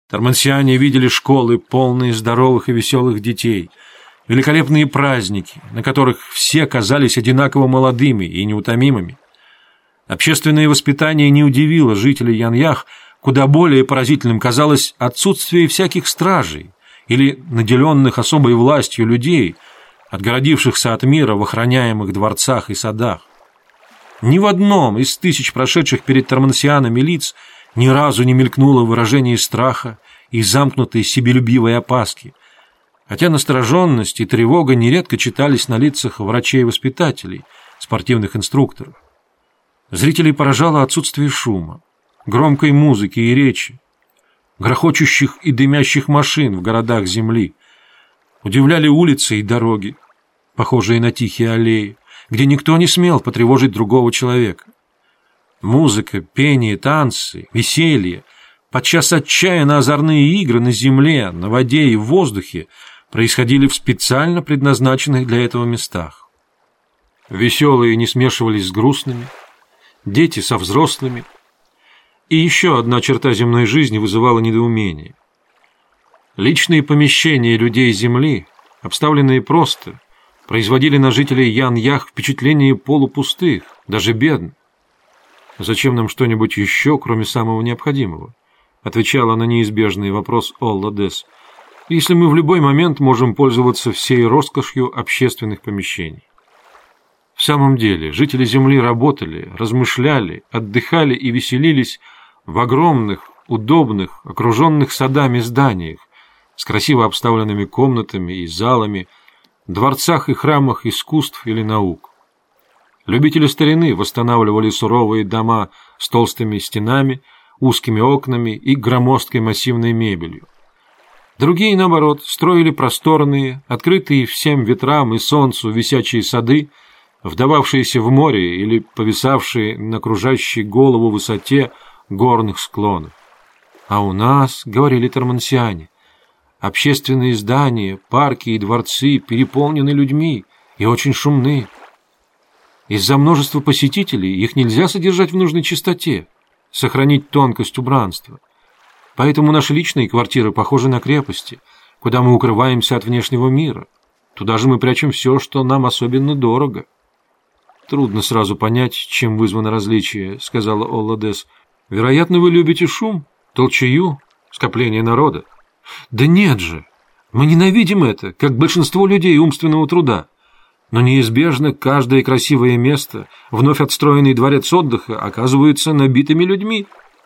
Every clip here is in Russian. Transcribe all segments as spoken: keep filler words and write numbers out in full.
Тормансиане видели школы, полные здоровых и веселых детей, великолепные праздники, на которых все казались одинаково молодыми и неутомимыми. Общественное воспитание не удивило жителей Яньях, куда более поразительным казалось отсутствие всяких стражей или наделенных особой властью людей, отгородившихся от мира в охраняемых дворцах и садах. Ни в одном из тысяч прошедших перед тормансианами лиц ни разу не мелькнуло выражение страха и замкнутой себелюбивой опаски, хотя настороженность и тревога нередко читались на лицах врачей-воспитателей, спортивных инструкторов. Зрителей поражало отсутствие шума, громкой музыки и речи, грохочущих и дымящих машин в городах земли. Удивляли улицы и дороги, похожие на тихие аллеи, где никто не смел потревожить другого человека. Музыка, пение, танцы, веселье, подчас отчаянно озорные игры на земле, на воде и в воздухе происходили в специально предназначенных для этого местах. Веселые не смешивались с грустными, дети со взрослыми. И еще одна черта земной жизни вызывала недоумение. Личные помещения людей земли, обставленные просто, производили на жителей Яньях впечатление полупустых, даже бедных. «Зачем нам что-нибудь еще, кроме самого необходимого?» — отвечала на неизбежный вопрос Олла Дес. «Если мы в любой момент можем пользоваться всей роскошью общественных помещений». В самом деле, жители земли работали, размышляли, отдыхали и веселились в огромных, удобных, окруженных садами зданиях, с красиво обставленными комнатами и залами, дворцах и храмах искусств или наук. Любители старины восстанавливали суровые дома с толстыми стенами, узкими окнами и громоздкой массивной мебелью. Другие, наоборот, строили просторные, открытые всем ветрам и солнцу висячие сады, вдававшиеся в море или повисавшие на окружающей голову высоте горных склонов. А у нас, говорили тормансиане, общественные здания, парки и дворцы переполнены людьми и очень шумны. Из-за множества посетителей их нельзя содержать в нужной чистоте, сохранить тонкость убранства. Поэтому наши личные квартиры похожи на крепости, куда мы укрываемся от внешнего мира. Туда же мы прячем все, что нам особенно дорого. «Трудно сразу понять, чем вызвано различие», — сказала Олла Дес. «Вероятно, вы любите шум, толчею, скопление народа». «Да нет же! Мы ненавидим это, как большинство людей умственного труда. Но неизбежно каждое красивое место, вновь отстроенный дворец отдыха, оказывается набитыми людьми».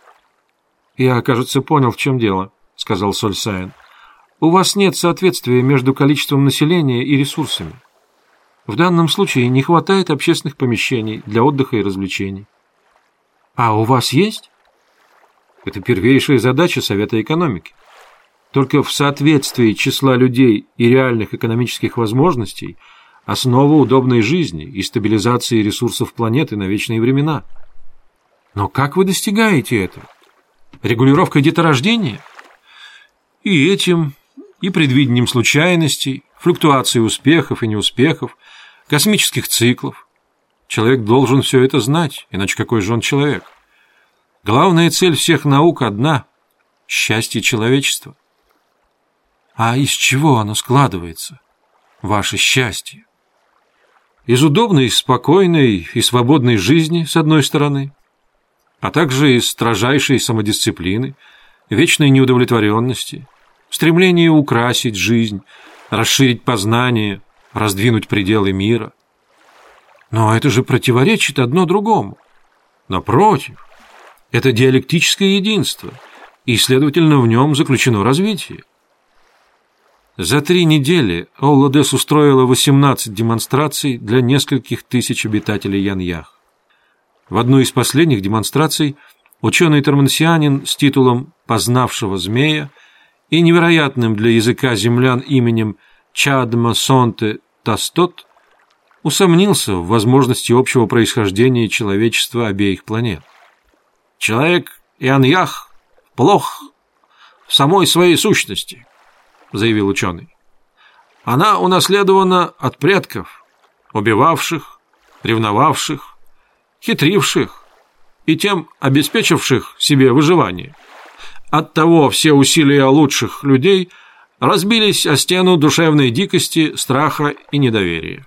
«Я, кажется, понял, в чем дело», — сказал Соль Саен. «У вас нет соответствия между количеством населения и ресурсами. В данном случае не хватает общественных помещений для отдыха и развлечений». «А у вас есть?» «Это первейшая задача Совета экономики. Только в соответствии числа людей и реальных экономических возможностей основа удобной жизни и стабилизации ресурсов планеты на вечные времена». «Но как вы достигаете этого? Регулировкой деторождения?» «И этим, и предвидением случайностей, флуктуацией успехов и неуспехов, космических циклов. Человек должен все это знать, иначе какой же он человек? Главная цель всех наук одна – счастье человечества». «А из чего оно складывается, ваше счастье?» «Из удобной, спокойной и свободной жизни, с одной стороны, а также из строжайшей самодисциплины, вечной неудовлетворенности, стремления украсить жизнь, расширить познание, раздвинуть пределы мира». «Но это же противоречит одно другому». «Напротив, это диалектическое единство, и, следовательно, в нем заключено развитие». За три недели Олла Дес устроила восемнадцать демонстраций для нескольких тысяч обитателей Яньях. В одной из последних демонстраций ученый-тормансианин с титулом «познавшего змея» и невероятным для языка землян именем Чадма Сонте Тастот усомнился в возможности общего происхождения человечества обеих планет. «Человек Яньях плох в самой своей сущности», — заявил ученый. «Она унаследована от предков, убивавших, ревновавших, хитривших и тем обеспечивших себе выживание. Оттого все усилия лучших людей разбились о стену душевной дикости, страха и недоверия.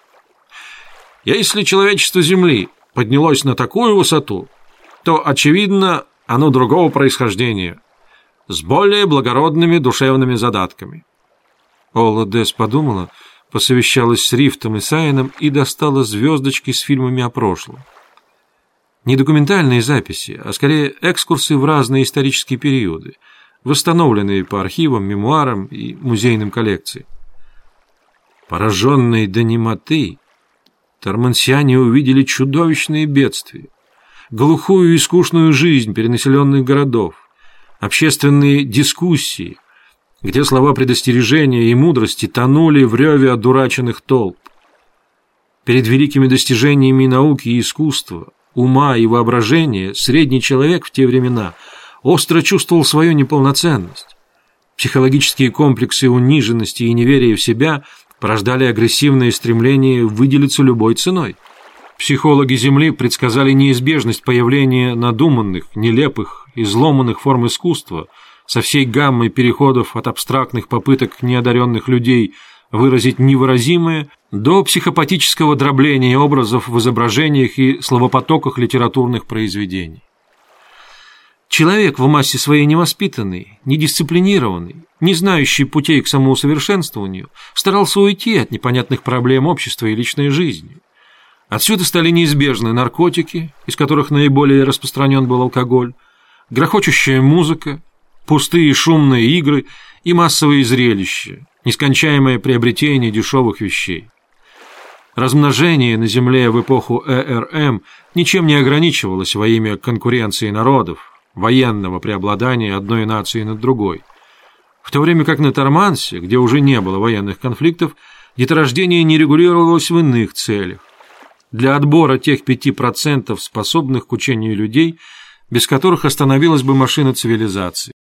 Если человечество Земли поднялось на такую высоту, то, очевидно, оно другого происхождения, с более благородными душевными задатками. Ола Дес подумала, посовещалась с Рифтом и Сайеном и достала звездочки с фильмами о прошлом. Не документальные записи, а скорее экскурсы в разные исторические периоды, восстановленные по архивам, мемуарам и музейным коллекциям. Пораженные до немоты, тормансиане увидели чудовищные бедствия, глухую и скучную жизнь перенаселенных городов, общественные дискуссии, где слова предостережения и мудрости тонули в реве одураченных толп. Перед великими достижениями науки и искусства, ума и воображения средний человек в те времена остро чувствовал свою неполноценность. Психологические комплексы униженности и неверия в себя порождали агрессивное стремление выделиться любой ценой. Психологи Земли предсказали неизбежность появления надуманных, нелепых, изломанных форм искусства со всей гаммой переходов от абстрактных попыток неодаренных людей выразить невыразимое до психопатического дробления образов в изображениях и словопотоках литературных произведений. Человек в массе своей невоспитанный, недисциплинированный, не знающий путей к самоусовершенствованию, старался уйти от непонятных проблем общества и личной жизни. Отсюда стали неизбежны наркотики, из которых наиболее распространен был алкоголь, грохочущая музыка, пустые шумные игры и массовые зрелища, нескончаемое приобретение дешевых вещей. Размножение на Земле в эпоху э эр эм ничем не ограничивалось во имя конкуренции народов, военного преобладания одной нации над другой. В то время как на Тормансе, где уже не было военных конфликтов, деторождение не регулировалось в иных целях. Для отбора тех пяти процентов способных к учению людей, без которых остановилась бы машина цивилизации.